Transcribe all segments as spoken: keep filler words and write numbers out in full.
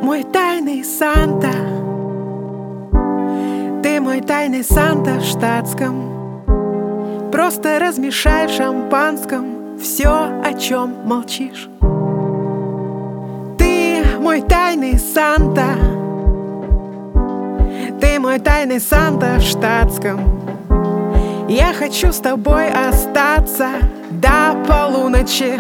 мой тайный Санта. Ты мой тайный Санта в штатском. Просто размешай в шампанском все, о чем молчишь. Ты мой тайный Санта. Ты мой тайный Санта в штатском. Я хочу с тобой остаться до полуночи.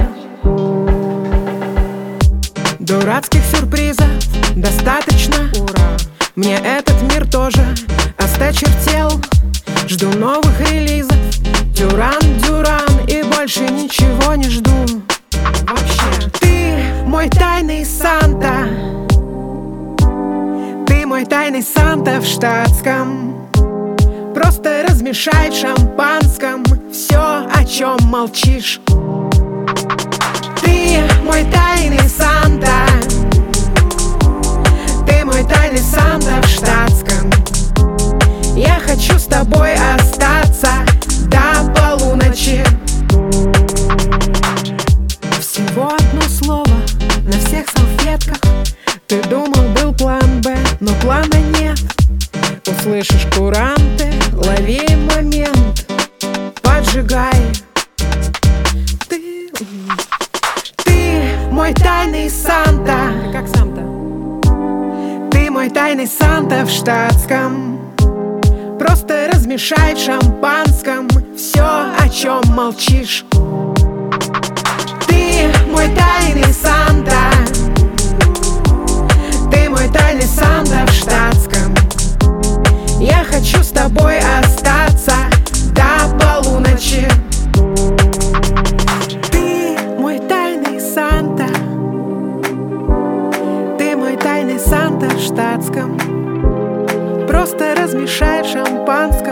Дурацких сюрпризов достаточно. Ура! Мне этот мир тоже осточертел. Жду новых релизов. Дюран, Дюран, и больше ничего не жду. Вообще. Ты мой тайный Санта. Ты мой тайный Санта в штатском. Просто размешай в шампанском все, о чем молчишь. Ты мой тайный Санта. Ты мой тайный Санта в штатском. Я хочу с тобой остаться до полуночи. Всего одно слово на всех салфетках. Ты думал, был план Б, но плана нет. Услышишь куранты, лови момент, поджигай. Ты, ты мой тайный Санта. Ты как Санта? Ты мой тайный Санта в штатском. Просто размешай в шампанском все, о чем молчишь. Ты мой тайный Санта. Ты мой тайный Санта в штатском. Я хочу с тобой остаться до полуночи. Ты мой тайный Санта. Ты мой тайный Санта в штатском. Просто размешай в шампанском